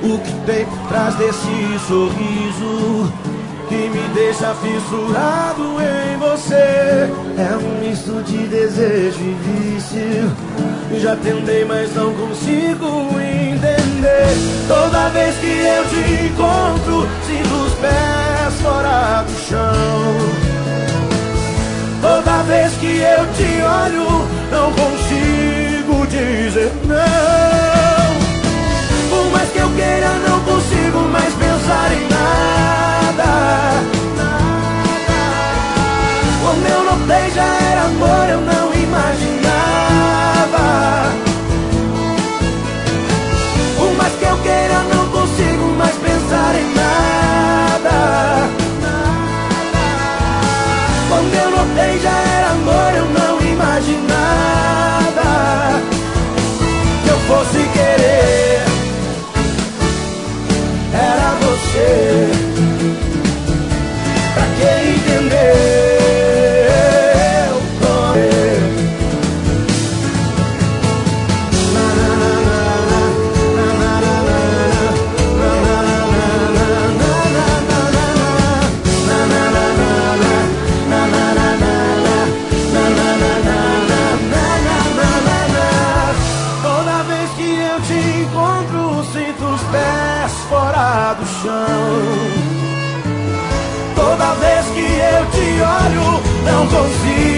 O que tem por trás desse sorriso que me deixa fissurado em você? É um misto de desejo e vício. Já tentei, mas não consigo entender. Toda vez que eu te encontro, sinto os pés fora do chão. Toda vez que eu te olho, não consigo dizer não. Por mais que eu queira, não consigo mais pensar em nada. Quando eu notei já era amor, eu não imaginava. Por mais que eu queira, não consigo mais pensar em nada. Quando eu notei já era amor, eu não imaginava que eu fosse querer. Era você. Pra que entender? Fora do chão. Toda vez que eu te olho, não consigo